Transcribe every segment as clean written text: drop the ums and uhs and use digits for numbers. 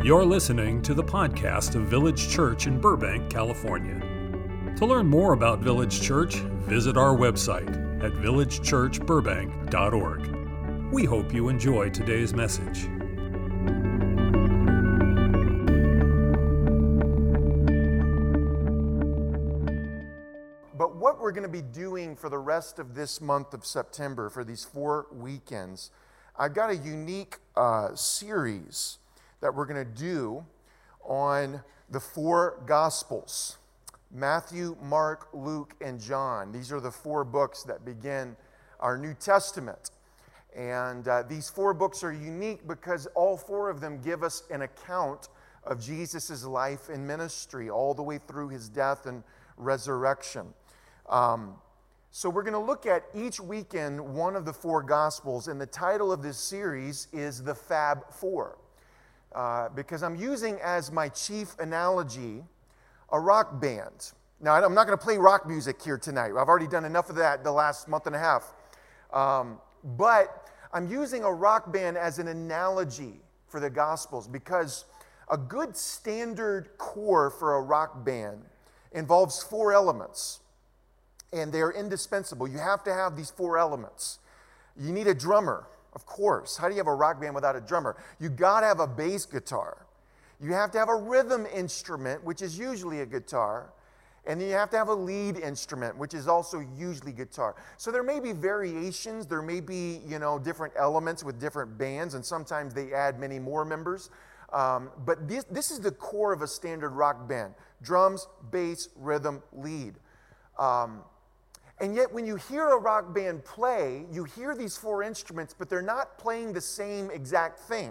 You're listening to the podcast of Village Church in Burbank, California. To learn more about Village Church, visit our website at villagechurchburbank.org. We hope you enjoy today's message. But what we're going to be doing for the rest of this month of September, for these 4 weekends, I've got a unique series that we're going to do on the 4 Gospels: Matthew, Mark, Luke, and John. These are the 4 books that begin our New Testament. And these 4 books are unique because all 4 of them give us an account of Jesus' life and ministry all the way through his death and resurrection. So we're going to look at each weekend one of the 4 Gospels, and the title of this series is the Fab Four, because I'm using as my chief analogy a rock band. Now, I'm not going to play rock music here tonight. I've already done enough of that the last month and a half. But I'm using a rock band as an analogy for the Gospels because a good standard core for a rock band involves 4 elements, and they're indispensable. You have to have these 4 elements. You need a drummer, of course. How do you have a rock band without a drummer? You got to have a bass guitar. You have to have a rhythm instrument, which is usually a guitar. And then you have to have a lead instrument, which is also usually guitar. So there may be variations. There may be, different elements with different bands, and sometimes they add many more members. But this is the core of a standard rock band: drums, bass, rhythm, lead. And yet when you hear a rock band play, you hear these 4 instruments, but they're not playing the same exact thing.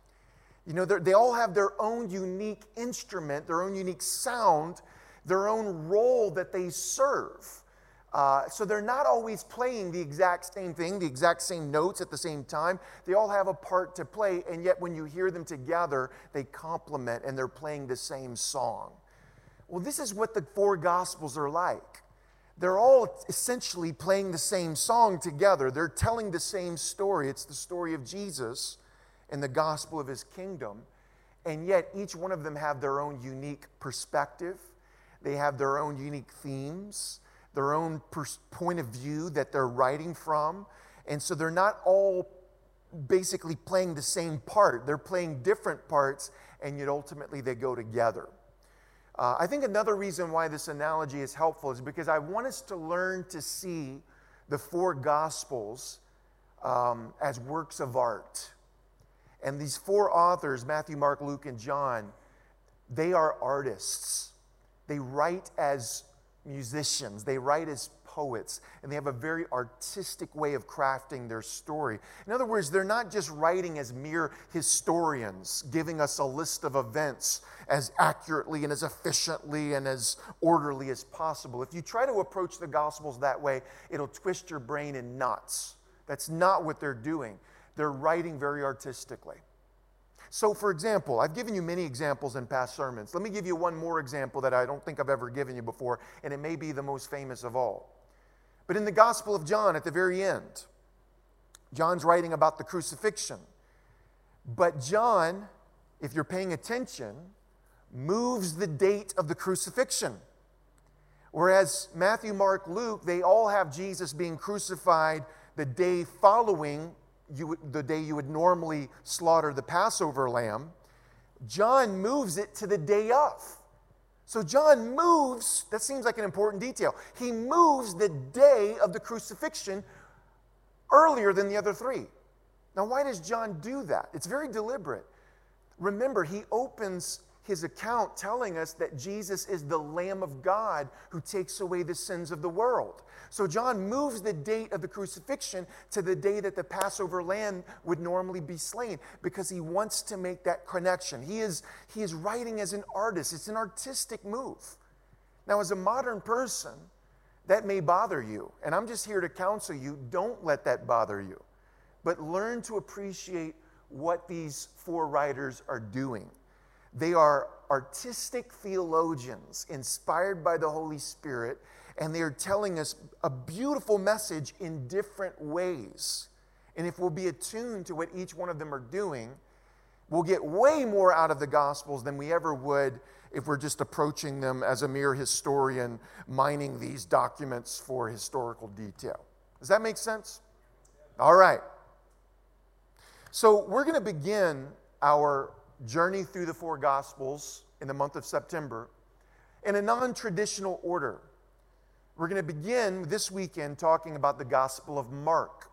They all have their own unique instrument, their own unique sound, their own role that they serve. So they're not always playing the exact same thing, the exact same notes at the same time. They all have a part to play, and yet when you hear them together, they complement and they're playing the same song. Well, this is what the 4 Gospels are like. They're all essentially playing the same song together. They're telling the same story. It's the story of Jesus and the gospel of his kingdom. And yet each one of them have their own unique perspective. They have their own unique themes, their own point of view that they're writing from. And so they're not all basically playing the same part. They're playing different parts, and yet ultimately they go together. I think another reason why this analogy is helpful is because I want us to learn to see the 4 Gospels as works of art. And these 4 authors, Matthew, Mark, Luke, and John, they are artists. They write as musicians. They write as poets. And they have a very artistic way of crafting their story. In other words, they're not just writing as mere historians, giving us a list of events as accurately and as efficiently and as orderly as possible. If you try to approach the Gospels that way, it'll twist your brain in knots. That's not what they're doing. They're writing very artistically. So, for example, I've given you many examples in past sermons. Let me give you one more example that I don't think I've ever given you before, and it may be the most famous of all. But in the Gospel of John, at the very end, John's writing about the crucifixion. But John, if you're paying attention, moves the date of the crucifixion. Whereas Matthew, Mark, Luke, they all have Jesus being crucified the day following the day you would normally slaughter the Passover lamb. John moves it to the day of. So John moves, that seems like an important detail. He moves the day of the crucifixion earlier than the other 3. Now, why does John do that? It's very deliberate. Remember, he opens his account telling us that Jesus is the Lamb of God who takes away the sins of the world. So John moves the date of the crucifixion to the day that the Passover lamb would normally be slain because he wants to make that connection. He is writing as an artist. It's an artistic move. Now, as a modern person, that may bother you. And I'm just here to counsel you, don't let that bother you. But learn to appreciate what these 4 writers are doing. They are artistic theologians inspired by the Holy Spirit, and they are telling us a beautiful message in different ways. And if we'll be attuned to what each one of them are doing, We'll get way more out of the Gospels than we ever would if we're just approaching them as a mere historian, mining these documents for historical detail. Does that make sense? All right. So we're going to begin our journey through the four Gospels in the month of September in a non-traditional order. We're going to begin this weekend talking about the Gospel of Mark.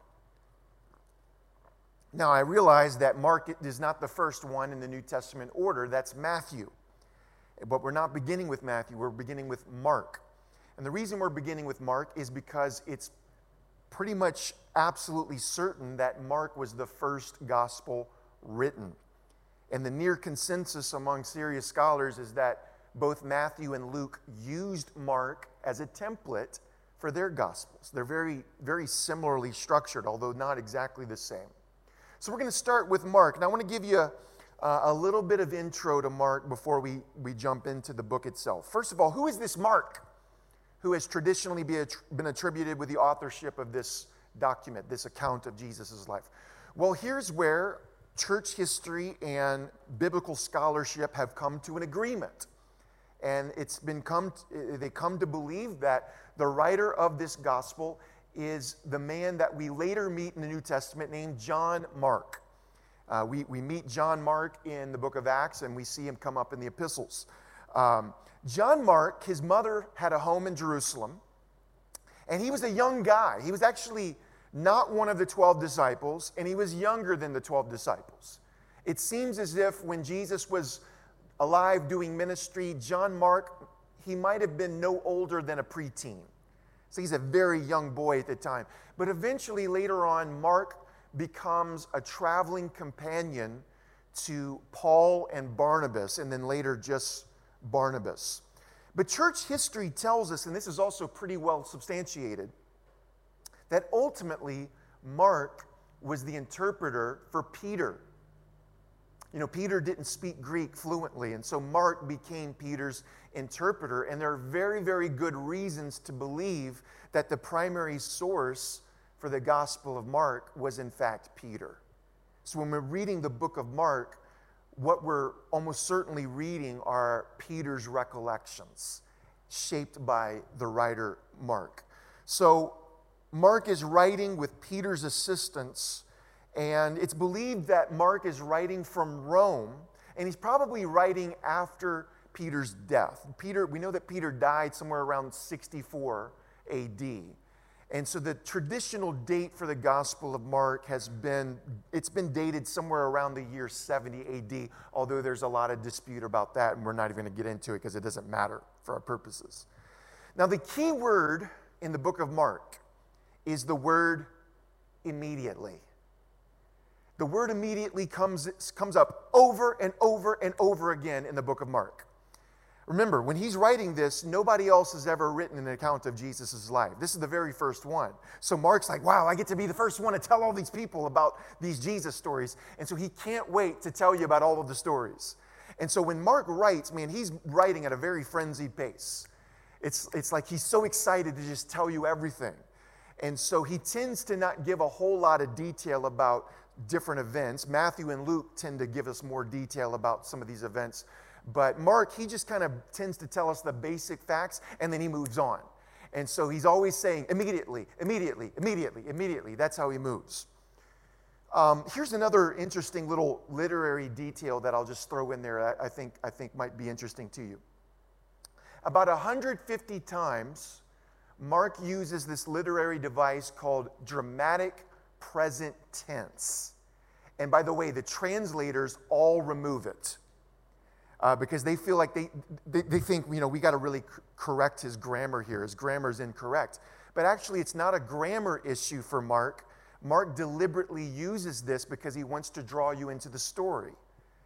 Now, I realize that Mark is not the first one in the New Testament order. That's Matthew. But we're not beginning with Matthew. We're beginning with Mark. And the reason we're beginning with Mark is because it's pretty much absolutely certain that Mark was the first gospel written. And the near consensus among serious scholars is that both Matthew and Luke used Mark as a template for their gospels. They're very, very similarly structured, although not exactly the same. So we're going to start with Mark. And I want to give you a little bit of intro to Mark before we jump into the book itself. First of all, who is this Mark who has traditionally been attributed with the authorship of this document, this account of Jesus' life? Well, here's where church history and biblical scholarship have come to an agreement. And they come to believe that the writer of this gospel is the man that we later meet in the New Testament named John Mark. We meet John Mark in the book of Acts, and we see him come up in the epistles. John Mark, his mother had a home in Jerusalem, and he was a young guy. He was actually not one of the 12 disciples, and he was younger than the 12 disciples. It seems as if when Jesus was alive doing ministry, John Mark, he might have been no older than a preteen. So he's a very young boy at the time. But eventually, later on, Mark becomes a traveling companion to Paul and Barnabas, and then later just Barnabas. But church history tells us, and this is also pretty well substantiated, that ultimately Mark was the interpreter for Peter. You know, Peter didn't speak Greek fluently, and so Mark became Peter's interpreter. And there are very, very good reasons to believe that the primary source for the Gospel of Mark was in fact Peter. So when we're reading the book of Mark, what we're almost certainly reading are Peter's recollections, shaped by the writer Mark. So Mark is writing with Peter's assistance, and it's believed that Mark is writing from Rome, and he's probably writing after Peter's death. We know that Peter died somewhere around 64 AD. And so the traditional date for the Gospel of Mark it's been dated somewhere around the year 70 AD, although there's a lot of dispute about that, and we're not even going to get into it because it doesn't matter for our purposes. Now, the key word in the book of Mark is the word immediately. The word immediately comes up over and over and over again in the book of Mark. Remember, when he's writing this, nobody else has ever written an account of Jesus' life. This is the very first one. So Mark's like, wow, I get to be the first one to tell all these people about these Jesus stories. And so he can't wait to tell you about all of the stories. And so when Mark writes, man, he's writing at a very frenzied pace. It's like he's so excited to just tell you everything. And so he tends to not give a whole lot of detail about different events. Matthew and Luke tend to give us more detail about some of these events. But Mark, he just kind of tends to tell us the basic facts, and then he moves on. And so he's always saying, immediately, immediately, immediately, immediately. That's how he moves. Here's another interesting little literary detail that I'll just throw in there I think might be interesting to you. About 150 times, Mark uses this literary device called dramatic present tense. And by the way, the translators all remove it. Because they feel like they think, you know, we got to really correct his grammar here. His grammar is incorrect. But actually, it's not a grammar issue for Mark. Mark deliberately uses this because he wants to draw you into the story.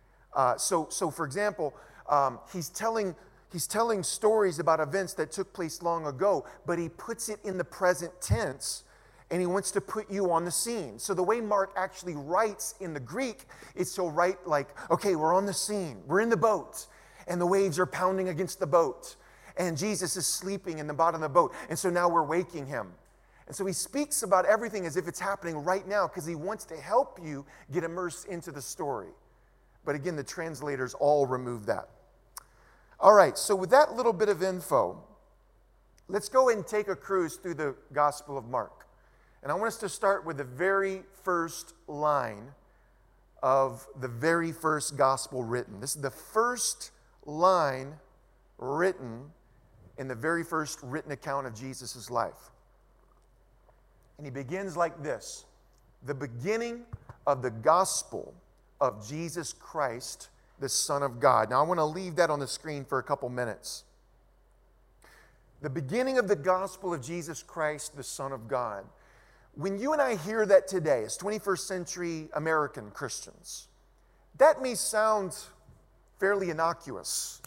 So for example, he's telling stories about events that took place long ago, but he puts it in the present tense, and he wants to put you on the scene. So the way Mark actually writes in the Greek is he'll write like, okay, we're on the scene. We're in the boat, and the waves are pounding against the boat, and Jesus is sleeping in the bottom of the boat, and so now we're waking him. And so he speaks about everything as if it's happening right now because he wants to help you get immersed into the story. But again, the translators all remove that. All right, so with that little bit of info, let's go and take a cruise through the Gospel of Mark. And I want us to start with the very first line of the very first gospel written. This is the first line written in the very first written account of Jesus' life. And he begins like this: the beginning of the gospel of Jesus Christ, the Son of God. Now I want to leave that on the screen for a couple minutes. The beginning of the gospel of Jesus Christ, the Son of God. When you and I hear that today as 21st century American Christians, that may sound fairly innocuous,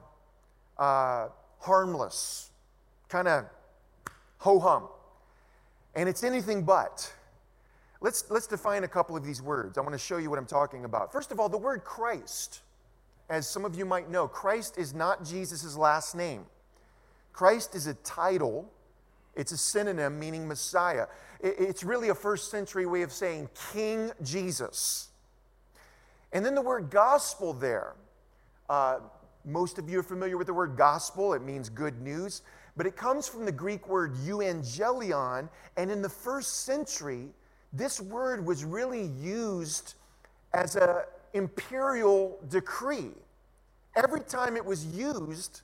harmless, kind of ho-hum. And it's anything but. Let's define a couple of these words. I want to show you what I'm talking about. First of all, the word Christ, as some of you might know, Christ is not Jesus' last name. Christ is a title. It's a synonym meaning Messiah. It's really a first century way of saying King Jesus. And then the word gospel there. Most of you are familiar with the word gospel. It means good news. But it comes from the Greek word euangelion. And in the first century, this word was really used as an imperial decree. Every time it was used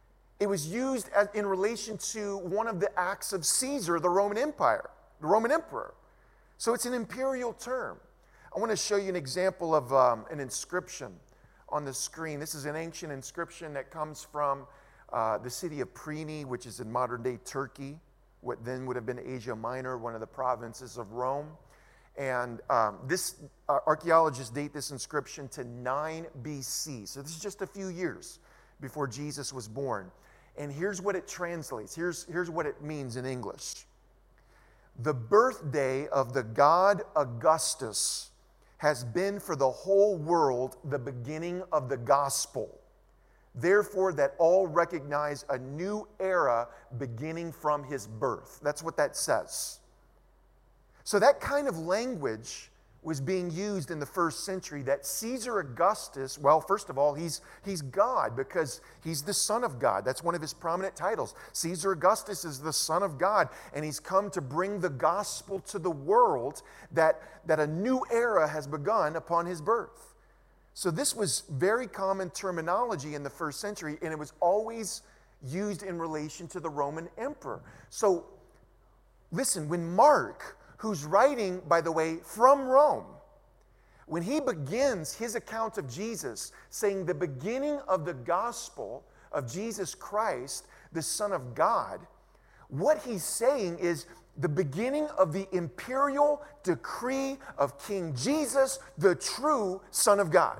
in relation to one of the acts of Caesar, the Roman Empire, the Roman emperor. So it's an imperial term. I want to show you an example of an inscription on the screen. This is an ancient inscription that comes from the city of Priene, which is in modern-day Turkey, what then would have been Asia Minor, one of the provinces of Rome. And archaeologists date this inscription to 9 BC. So this is just a few years before Jesus was born. And here's what it translates. Here's what it means in English. The birthday of the god Augustus has been for the whole world the beginning of the gospel. Therefore, that all recognize a new era beginning from his birth. That's what that says. So that kind of language was being used in the first century, that Caesar Augustus, well, first of all, he's God because he's the Son of God. That's one of his prominent titles. Caesar Augustus is the Son of God, and he's come to bring the gospel to the world that a new era has begun upon his birth. So this was very common terminology in the first century, and it was always used in relation to the Roman emperor. So listen, when Mark, who's writing, by the way, from Rome, when he begins his account of Jesus, saying the beginning of the gospel of Jesus Christ, the Son of God, what he's saying is the beginning of the imperial decree of King Jesus, the true Son of God.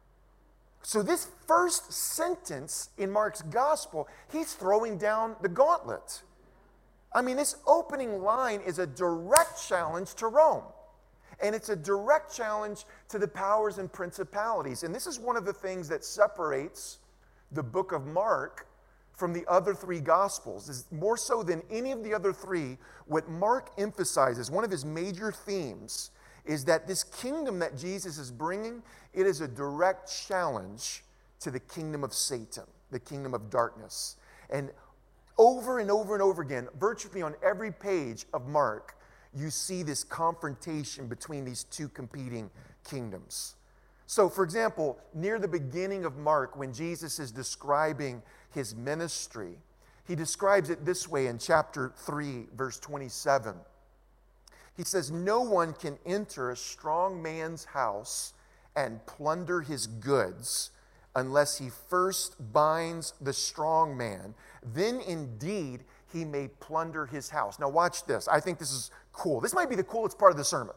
So this first sentence in Mark's gospel, he's throwing down the gauntlet. I mean, this opening line is a direct challenge to Rome. And it's a direct challenge to the powers and principalities. And this is one of the things that separates the book of Mark from the other three Gospels. Is more so than any of the other three, what Mark emphasizes, one of his major themes, is that this kingdom that Jesus is bringing, it is a direct challenge to the kingdom of Satan, the kingdom of darkness. And over and over and over again, virtually on every page of Mark, you see this confrontation between these two competing kingdoms. So, for example, near the beginning of Mark, when Jesus is describing his ministry, he describes it this way in chapter 3, verse 27. He says, "No one can enter a strong man's house and plunder his goods unless he first binds the strong man. Then indeed he may plunder his house." Now watch this. I think this is cool. This might be the coolest part of the sermon.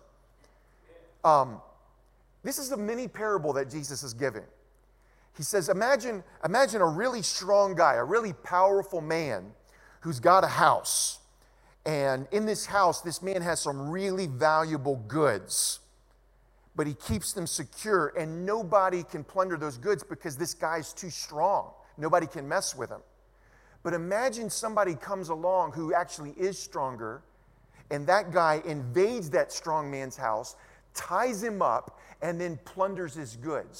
This is a mini parable that Jesus is giving. He says, imagine a really strong guy, a really powerful man who's got a house. And in this house, this man has some really valuable goods. But he keeps them secure, and nobody can plunder those goods because this guy's too strong. Nobody can mess with him. But imagine somebody comes along who actually is stronger, and that guy invades that strong man's house, ties him up, and then plunders his goods.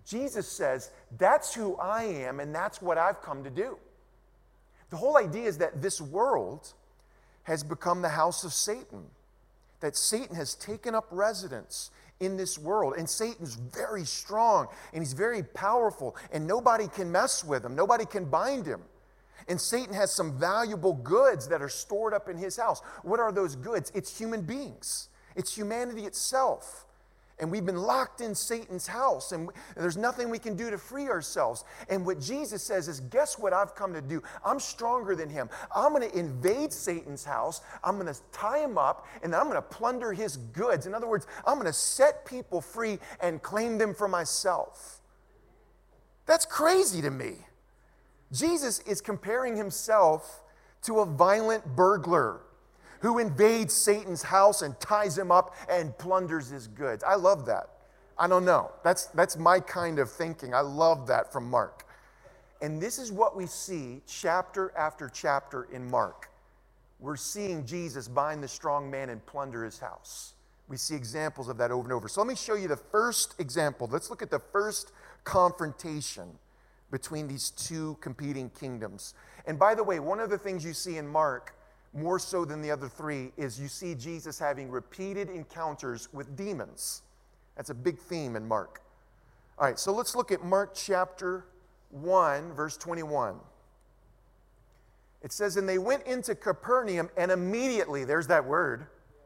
Jesus says, that's who I am, and that's what I've come to do. The whole idea is that this world has become the house of Satan, that Satan has taken up residence in this world, and Satan's very strong, and he's very powerful, and nobody can mess with him, nobody can bind him. And Satan has some valuable goods that are stored up in his house. What are those goods? It's human beings. It's humanity itself. And we've been locked in Satan's house, and there's nothing we can do to free ourselves. And what Jesus says is, guess what I've come to do? I'm stronger than him. I'm going to invade Satan's house. I'm going to tie him up, and then I'm going to plunder his goods. In other words, I'm going to set people free and claim them for myself. That's crazy to me. Jesus is comparing himself to a violent burglar who invades Satan's house and ties him up and plunders his goods. I love that. I don't know. That's my kind of thinking. I love that from Mark. And this is what we see chapter after chapter in Mark. We're seeing Jesus bind the strong man and plunder his house. We see examples of that over and over. So let me show you the first example. Let's look at the first confrontation between these two competing kingdoms. And by the way, one of the things you see in Mark, more so than the other three, is you see Jesus having repeated encounters with demons. That's a big theme in Mark. All right, so let's look at Mark chapter 1, verse 21. It says, and they went into Capernaum, and immediately, there's that word,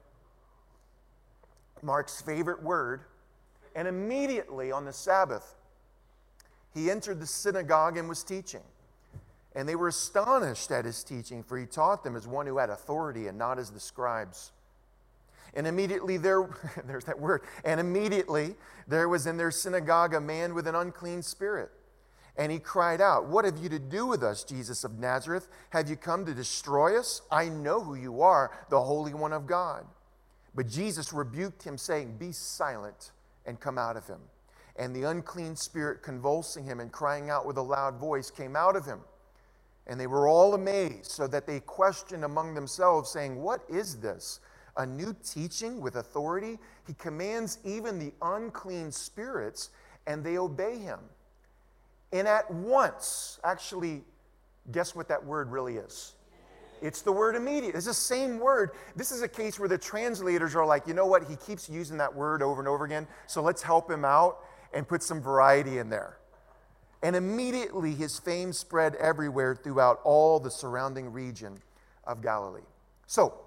Mark's favorite word, and immediately on the Sabbath, he entered the synagogue and was teaching. And they were astonished at his teaching, for he taught them as one who had authority and not as the scribes. And immediately there's that word, and immediately there was in their synagogue a man with an unclean spirit. And he cried out, what have you to do with us, Jesus of Nazareth? Have you come to destroy us? I know who you are, the Holy One of God. But Jesus rebuked him, saying, be silent and come out of him. And the unclean spirit, convulsing him and crying out with a loud voice, came out of him. And they were all amazed, so that they questioned among themselves, saying, what is this? A new teaching with authority? He commands even the unclean spirits, and they obey him. And at once, actually, guess what that word really is? It's the word immediate. It's the same word. This is a case where the translators are like, you know what? He keeps using that word over and over again, so let's help him out and put some variety in there. And immediately his fame spread everywhere throughout all the surrounding region of Galilee. So,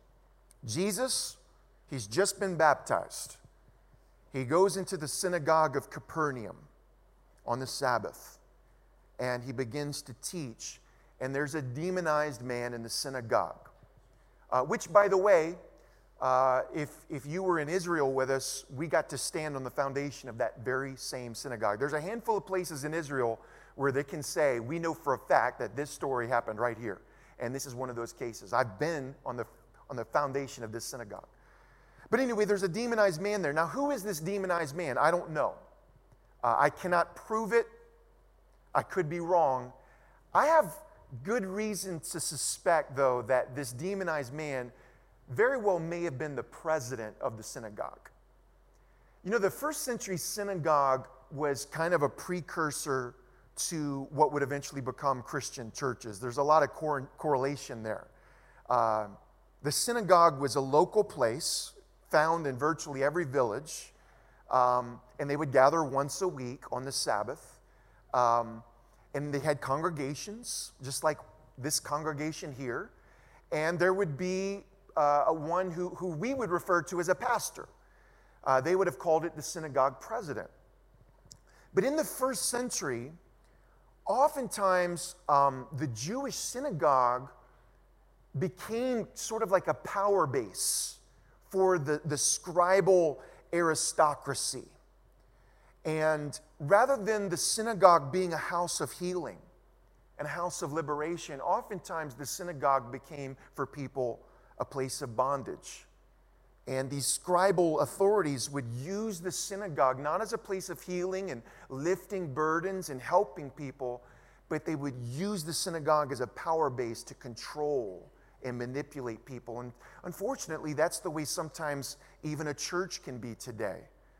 Jesus, he's just been baptized. He goes into the synagogue of Capernaum on the Sabbath, and he begins to teach. And there's a demonized man in the synagogue, which, by the way, if you were in Israel with us, we got to stand on the foundation of that very same synagogue. There's a handful of places in Israel where they can say, we know for a fact that this story happened right here. And this is one of those cases. I've been on the foundation of this synagogue. But anyway, there's a demonized man there. Now, who is this demonized man? I don't know. I cannot prove it. I could be wrong. I have good reason to suspect, though, that this demonized man very well may have been the president of the synagogue. You know, the first century synagogue was kind of a precursor to what would eventually become Christian churches. There's a lot of correlation there. The synagogue was a local place found in virtually every village, and they would gather once a week on the Sabbath. And they had congregations, just like this congregation here. And there would be one who we would refer to as a pastor. They would have called it the synagogue president. But in the first century, oftentimes the Jewish synagogue became sort of like a power base for the scribal aristocracy. And rather than the synagogue being a house of healing and a house of liberation, oftentimes the synagogue became for people a place of bondage. And these scribal authorities would use the synagogue not as a place of healing and lifting burdens and helping people, but they would use the synagogue as a power base to control and manipulate people. And unfortunately, that's the way sometimes even a church can be today.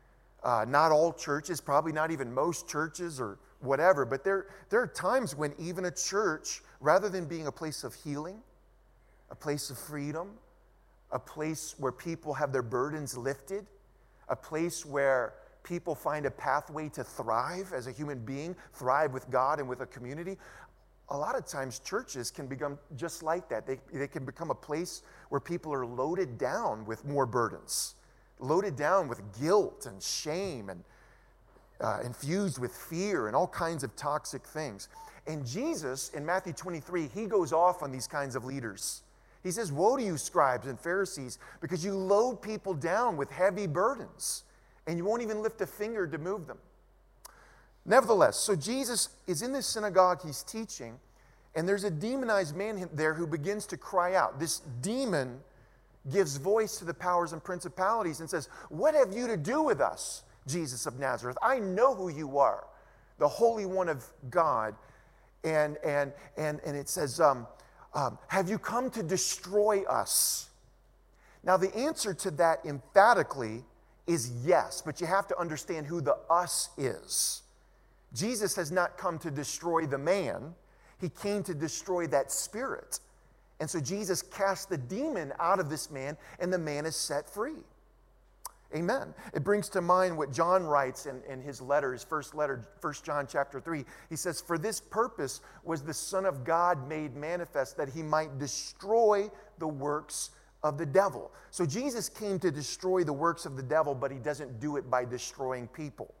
Not all churches, probably not even most churches or whatever, but there are times when even a church, rather than being a place of healing, a place of freedom, a place where people have their burdens lifted, a place where people find a pathway to thrive as a human being, thrive with God and with a community. A lot of times churches can become just like that. They can become a place where people are loaded down with more burdens, loaded down with guilt and shame and infused with fear and all kinds of toxic things. And Jesus, in Matthew 23, he goes off on these kinds of leaders. He says, "Woe to you, scribes and Pharisees, because you load people down with heavy burdens, and you won't even lift a finger to move them." Nevertheless, so Jesus is in this synagogue, he's teaching, and there's a demonized man there who begins to cry out. This demon gives voice to the powers and principalities and says, "What have you to do with us, Jesus of Nazareth? I know who you are, the Holy One of God." And it says, "Have you come to destroy us?" Now, the answer to that emphatically is yes, but you have to understand who the us is. Jesus has not come to destroy the man. He came to destroy that spirit. And so Jesus cast the demon out of this man, and the man is set free. Amen. It brings to mind what John writes in his letter, his first letter, 1 John chapter 3. He says, "For this purpose was the Son of God made manifest, that he might destroy the works of the devil." So Jesus came to destroy the works of the devil, but he doesn't do it by destroying people.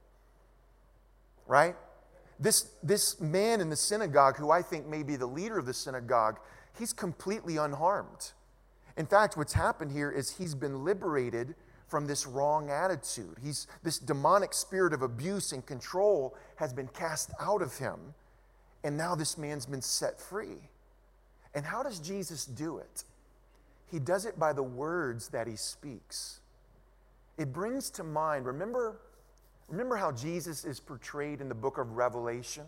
Right? This man in the synagogue, who I think may be the leader of the synagogue, he's completely unharmed. In fact, what's happened here is he's been liberated from this wrong attitude. This demonic spirit of abuse and control has been cast out of him, and now this man's been set free. And how does Jesus do it? He does it by the words that he speaks. It brings to mind, remember how Jesus is portrayed in the book of Revelation?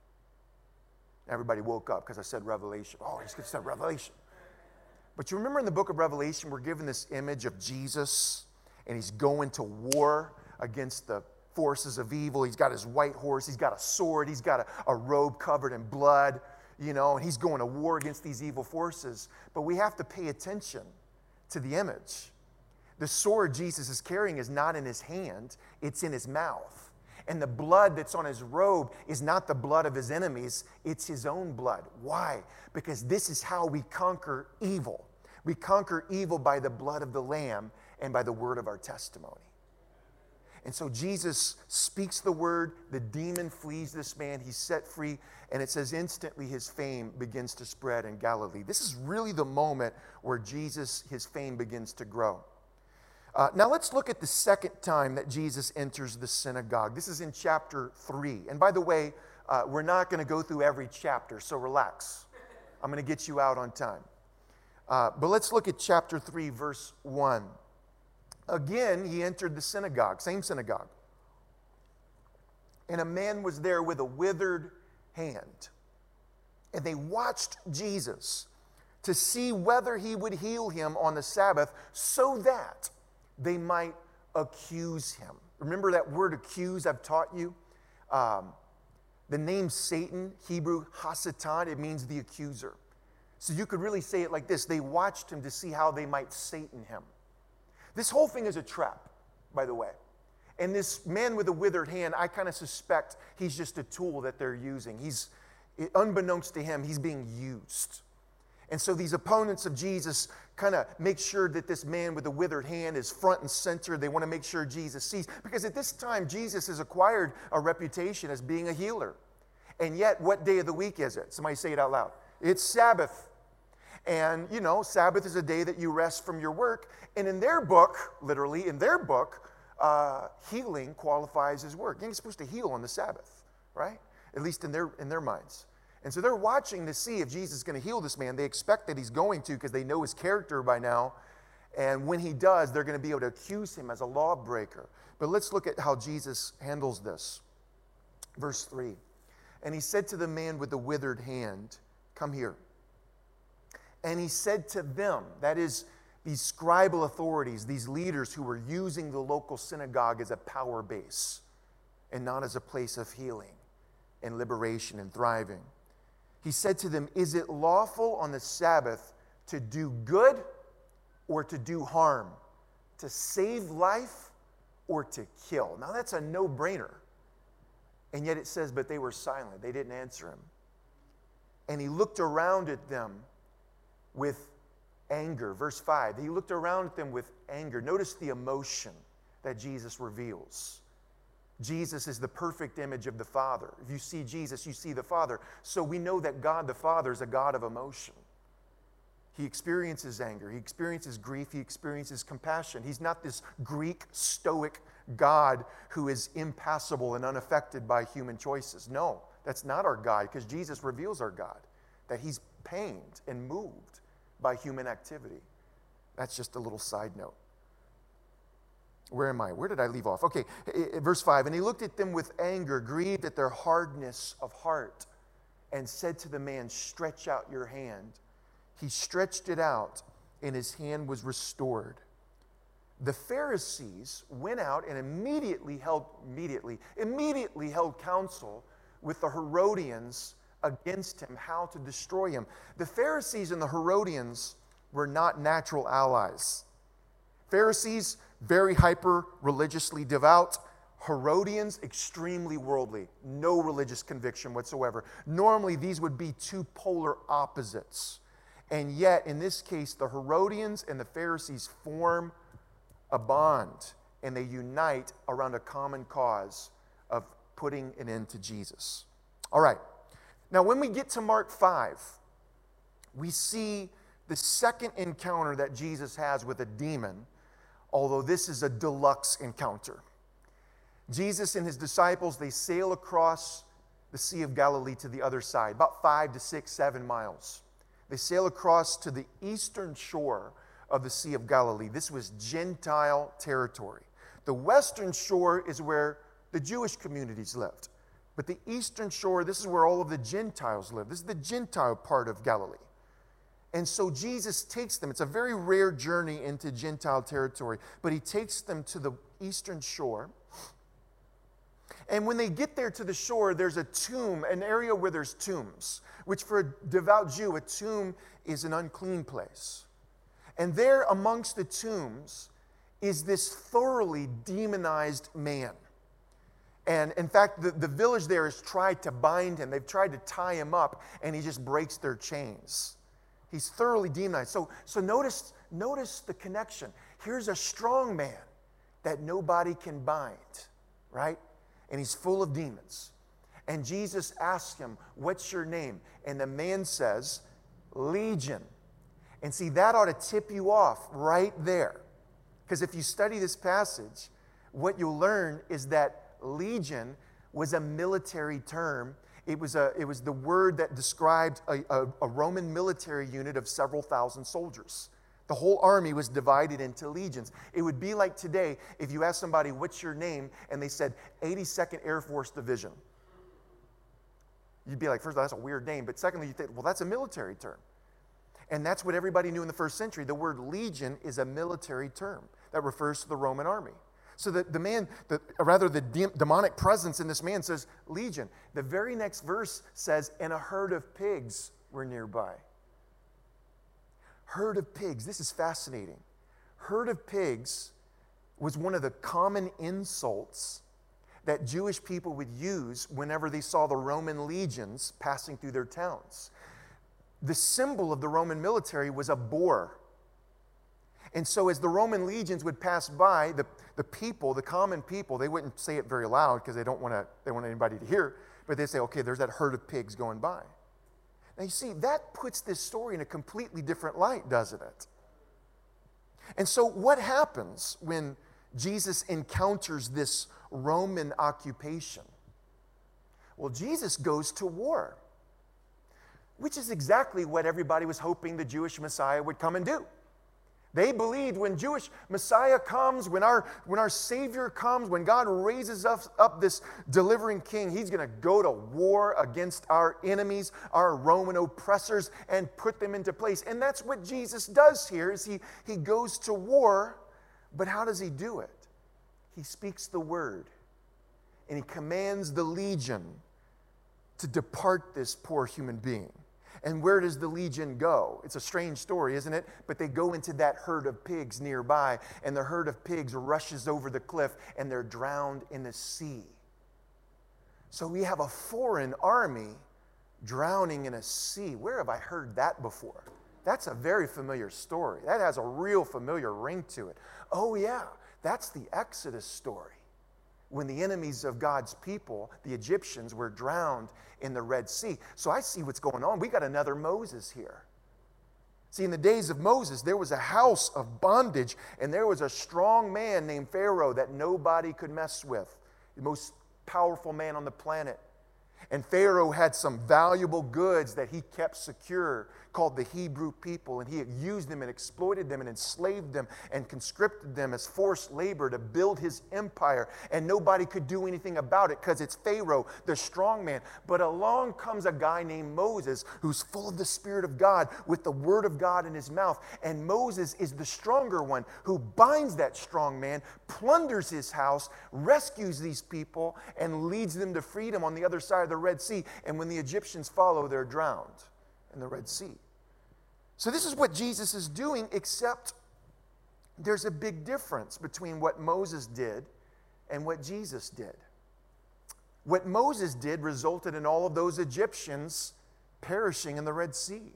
Everybody woke up because I said Revelation. Oh, I just said Revelation. But you remember in the book of Revelation, we're given this image of Jesus, and he's going to war against the forces of evil. He's got his white horse, he's got a sword, he's got a robe covered in blood, and he's going to war against these evil forces. But we have to pay attention to the image. The sword Jesus is carrying is not in his hand, it's in his mouth. And the blood that's on his robe is not the blood of his enemies, it's his own blood. Why? Because this is how we conquer evil. We conquer evil by the blood of the Lamb and by the word of our testimony. And so Jesus speaks the word, the demon flees this man, he's set free, and it says instantly his fame begins to spread in Galilee. This is really the moment where his fame begins to grow. Now let's look at the second time that Jesus enters the synagogue. This is in chapter 3. And by the way, we're not going to go through every chapter, so relax. I'm going to get you out on time. But let's look at chapter 3, verse 1. Again, he entered the synagogue, same synagogue. And a man was there with a withered hand. And they watched Jesus to see whether he would heal him on the Sabbath so that they might accuse him. Remember that word accuse I've taught you? The name Satan, Hebrew, Hasatan, it means the accuser. So you could really say it like this. They watched him to see how they might Satan him. This whole thing is a trap, by the way. And this man with a withered hand, I kind of suspect he's just a tool that they're using. Unbeknownst to him, he's being used. And so these opponents of Jesus kind of make sure that this man with the withered hand is front and center. They want to make sure Jesus sees. Because at this time, Jesus has acquired a reputation as being a healer. And yet, what day of the week is it? Somebody say it out loud. It's Sabbath. And, Sabbath is a day that you rest from your work. And in their book, literally, in their book, healing qualifies as work. You're supposed to heal on the Sabbath, right? At least in their minds. And so they're watching to see if Jesus is going to heal this man. They expect that he's going to because they know his character by now. And when he does, they're going to be able to accuse him as a lawbreaker. But let's look at how Jesus handles this. Verse 3. And he said to the man with the withered hand, "Come here." And he said to them, that is, these scribal authorities, these leaders who were using the local synagogue as a power base and not as a place of healing and liberation and thriving. He said to them, "Is it lawful on the Sabbath to do good or to do harm, to save life or to kill?" Now that's a no-brainer. And yet it says, but they were silent. They didn't answer him. And he looked around at them with anger. Verse 5, he looked around at them with anger. Notice the emotion that Jesus reveals. Jesus is the perfect image of the Father. If you see Jesus, you see the Father. So we know that God the Father is a God of emotion. He experiences anger. He experiences grief. He experiences compassion. He's not this Greek stoic God who is impassible and unaffected by human choices. No, that's not our God, because Jesus reveals our God, that he's pained and moved by human activity. That's just a little side note. Where am I? Where did I leave off? Okay, verse 5, and he looked at them with anger, grieved at their hardness of heart, and said to the man, "Stretch out your hand." He stretched it out, and his hand was restored. The Pharisees went out and immediately held counsel with the Herodians against him, how to destroy him. The Pharisees and the Herodians were not natural allies. Pharisees, very hyper-religiously devout. Herodians, extremely worldly. No religious conviction whatsoever. Normally, these would be two polar opposites. And yet, in this case, the Herodians and the Pharisees form a bond, and they unite around a common cause of putting an end to Jesus. All right. Now, when we get to Mark 5, we see the second encounter that Jesus has with a demon, although this is a deluxe encounter. Jesus and his disciples, they sail across the Sea of Galilee to the other side, about 5 to 6, 7 miles. They sail across to the eastern shore of the Sea of Galilee. This was Gentile territory. The western shore is where the Jewish communities lived. But the eastern shore, this is where all of the Gentiles live. This is the Gentile part of Galilee. And so Jesus takes them. It's a very rare journey into Gentile territory, but he takes them to the eastern shore. And when they get there to the shore, there's a tomb, an area where there's tombs, which for a devout Jew, a tomb is an unclean place. And there amongst the tombs is this thoroughly demonized man. And in fact, the village there has tried to bind him. They've tried to tie him up, and he just breaks their chains. He's thoroughly demonized. So notice the connection. Here's a strong man that nobody can bind, right? And he's full of demons. And Jesus asks him, "What's your name?" And the man says, "Legion." And see, that ought to tip you off right there. Because if you study this passage, what you'll learn is that legion was a military term. It was the word that described a Roman military unit of several thousand soldiers. The whole army was divided into legions. It would be like today if you asked somebody, "What's your name?" and they said 82nd Air Force Division. You'd be like, first of all, that's a weird name. But secondly, you think, well, that's a military term. And that's what everybody knew in the first century. The word legion is a military term that refers to the Roman army. So the demonic presence in this man says, legion. The very next verse says, and a herd of pigs were nearby. Herd of pigs. This is fascinating. Herd of pigs was one of the common insults that Jewish people would use whenever they saw the Roman legions passing through their towns. The symbol of the Roman military was a boar. And so as the Roman legions would pass by, the people, the common people, they wouldn't say it very loud because they don't want anybody to hear, but they'd say, okay, there's that herd of pigs going by. Now you see, that puts this story in a completely different light, doesn't it? And so what happens when Jesus encounters this Roman occupation? Well, Jesus goes to war, which is exactly what everybody was hoping the Jewish Messiah would come and do. They believed when Jewish Messiah comes, when our Savior comes, when God raises us up this delivering king, he's going to go to war against our enemies, our Roman oppressors, and put them into place. And that's what Jesus does here, is he goes to war. But how does he do it? He speaks the word, and he commands the legion to depart this poor human being. And where does the legion go? It's a strange story, isn't it? But they go into that herd of pigs nearby, and the herd of pigs rushes over the cliff, and they're drowned in the sea. So we have a foreign army drowning in a sea. Where have I heard that before? That's a very familiar story. That has a real familiar ring to it. Oh yeah, that's the Exodus story. When the enemies of God's people, the Egyptians, were drowned in the Red Sea. So I see what's going on. We got another Moses here. See, in the days of Moses, there was a house of bondage, and there was a strong man named Pharaoh that nobody could mess with, the most powerful man on the planet. And Pharaoh had some valuable goods that he kept secure called the Hebrew people, and he had used them and exploited them and enslaved them and conscripted them as forced labor to build his empire, and nobody could do anything about it because it's Pharaoh, the strong man. But along comes a guy named Moses who's full of the Spirit of God with the Word of God in his mouth, and Moses is the stronger one who binds that strong man, plunders his house, rescues these people, and leads them to freedom on the other side of the Red Sea. And when the Egyptians follow, they're drowned in the Red Sea. So this is what Jesus is doing, except there's a big difference between what Moses did and what Jesus did. What Moses did resulted in all of those Egyptians perishing in the Red Sea.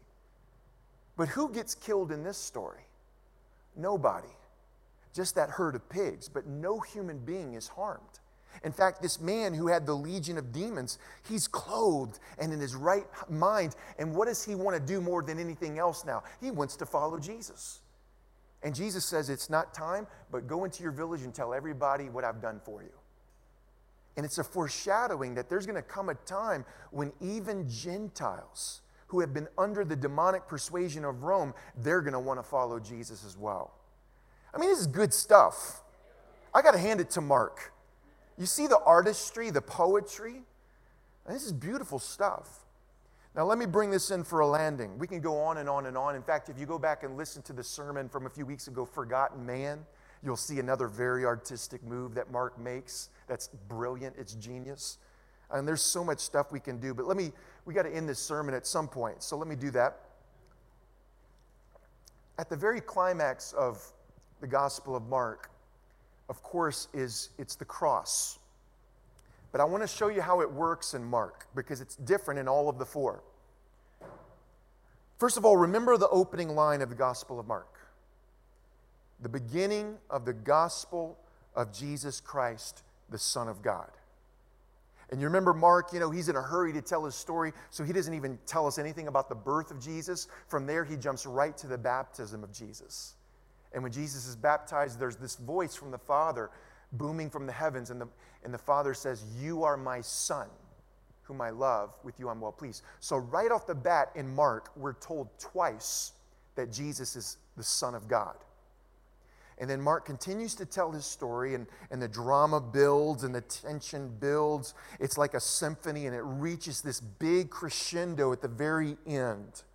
But who gets killed in this story? Nobody. Just that herd of pigs, but no human being is harmed. In fact, this man who had the legion of demons, he's clothed and in his right mind. And what does he want to do more than anything else now? He wants to follow Jesus. And Jesus says, it's not time, but go into your village and tell everybody what I've done for you. And it's a foreshadowing that there's going to come a time when even Gentiles who have been under the demonic persuasion of Rome, they're going to want to follow Jesus as well. I mean, this is good stuff. I got to hand it to Mark. You see the artistry, the poetry? And this is beautiful stuff. Now let me bring this in for a landing. We can go on and on and on. In fact, if you go back and listen to the sermon from a few weeks ago, Forgotten Man, you'll see another very artistic move that Mark makes. That's brilliant. It's genius. And there's so much stuff we can do. But we got to end this sermon at some point. So let me do that. At the very climax of the Gospel of Mark, of course, it's the cross. But I want to show you how it works in Mark, because it's different in all of the four. First of all, remember the opening line of the Gospel of Mark. The beginning of the gospel of Jesus Christ, the Son of God. And you remember Mark, he's in a hurry to tell his story, so he doesn't even tell us anything about the birth of Jesus. From there, he jumps right to the baptism of Jesus. And when Jesus is baptized, there's this voice from the Father booming from the heavens. And the Father says, you are my Son, whom I love. With you I'm well pleased. So right off the bat in Mark, we're told twice that Jesus is the Son of God. And then Mark continues to tell his story, and the drama builds and the tension builds. It's like a symphony, and it reaches this big crescendo at the very end.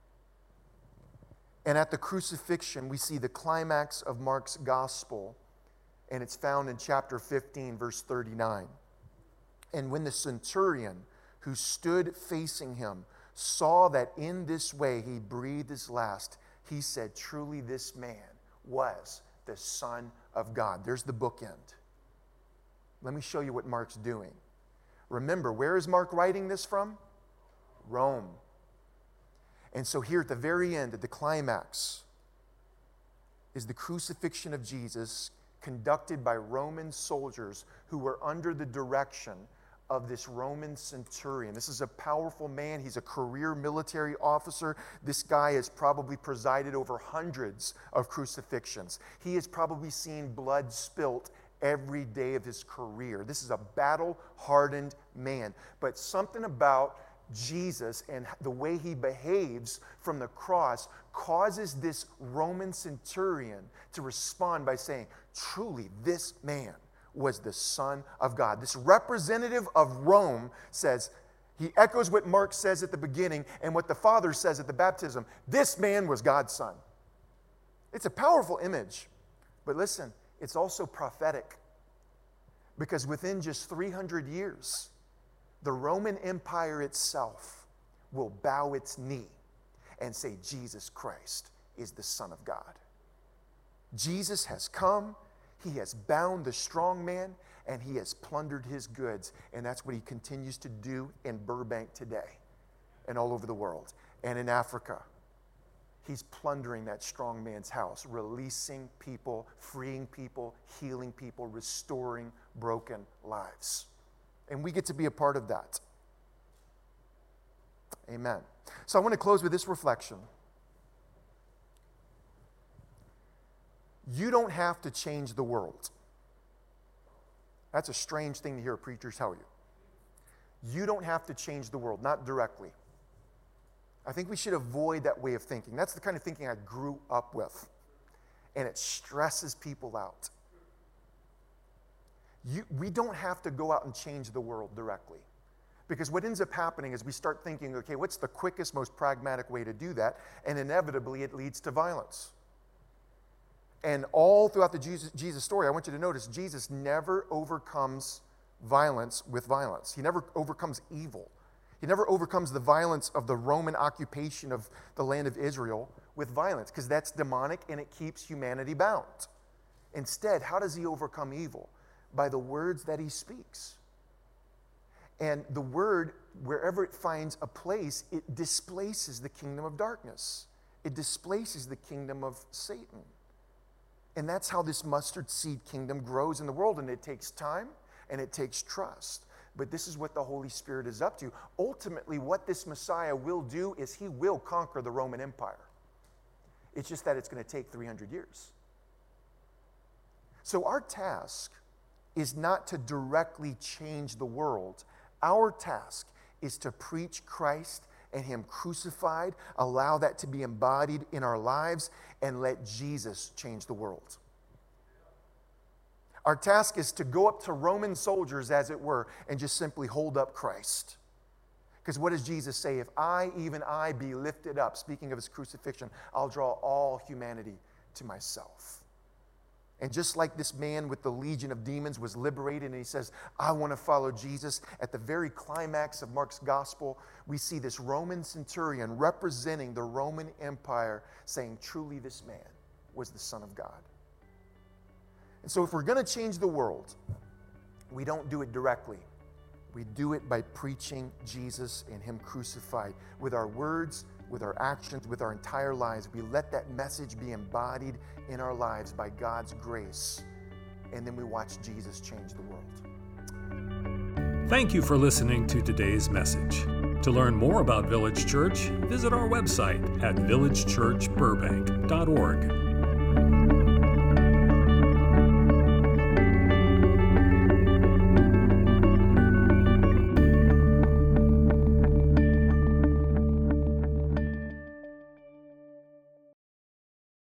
And at the crucifixion, we see the climax of Mark's gospel, and it's found in chapter 15, verse 39. And when the centurion who stood facing him saw that in this way he breathed his last, he said, truly this man was the Son of God. There's the bookend. Let me show you what Mark's doing. Remember, where is Mark writing this from? Rome. And so here at the very end, at the climax, is the crucifixion of Jesus conducted by Roman soldiers who were under the direction of this Roman centurion. This is a powerful man. He's a career military officer. This guy has probably presided over hundreds of crucifixions. He has probably seen blood spilt every day of his career. This is a battle-hardened man. But something about Jesus and the way he behaves from the cross causes this Roman centurion to respond by saying, truly, this man was the Son of God. This representative of Rome says, he echoes what Mark says at the beginning and what the Father says at the baptism. This man was God's Son. It's a powerful image. But listen, it's also prophetic. Because within just 300 years, the Roman Empire itself will bow its knee and say, Jesus Christ is the Son of God. Jesus has come, he has bound the strong man, and he has plundered his goods. And that's what he continues to do in Burbank today and all over the world and in Africa. He's plundering that strong man's house, releasing people, freeing people, healing people, restoring broken lives. And we get to be a part of that. Amen. So I want to close with this reflection. You don't have to change the world. That's a strange thing to hear a preacher tell you. You don't have to change the world, not directly. I think we should avoid that way of thinking. That's the kind of thinking I grew up with. And it stresses people out. We don't have to go out and change the world directly. Because what ends up happening is we start thinking, okay, what's the quickest, most pragmatic way to do that? And inevitably it leads to violence. And all throughout the Jesus story, I want you to notice, Jesus never overcomes violence with violence. He never overcomes evil. He never overcomes the violence of the Roman occupation of the land of Israel with violence, because that's demonic and it keeps humanity bound. Instead, how does he overcome evil? By the words that he speaks. And the word, wherever it finds a place, it displaces the kingdom of darkness. It displaces the kingdom of Satan. And that's how this mustard seed kingdom grows in the world. And it takes time and it takes trust. But this is what the Holy Spirit is up to. Ultimately, what this Messiah will do is he will conquer the Roman Empire. It's just that it's going to take 300 years. So our task is not to directly change the world. Our task is to preach Christ and him crucified, allow that to be embodied in our lives, and let Jesus change the world. Our task is to go up to Roman soldiers, as it were, and just simply hold up Christ. Because what does Jesus say? If I, even I, be lifted up, speaking of his crucifixion, I'll draw all humanity to myself. And just like this man with the legion of demons was liberated and he says, I want to follow Jesus, at the very climax of Mark's gospel, we see this Roman centurion representing the Roman Empire saying, truly this man was the Son of God. And so if we're going to change the world, we don't do it directly. We do it by preaching Jesus and him crucified with our words, with our actions, with our entire lives. We let that message be embodied in our lives by God's grace. And then we watch Jesus change the world. Thank you for listening to today's message. To learn more about Village Church, visit our website at villagechurchburbank.org.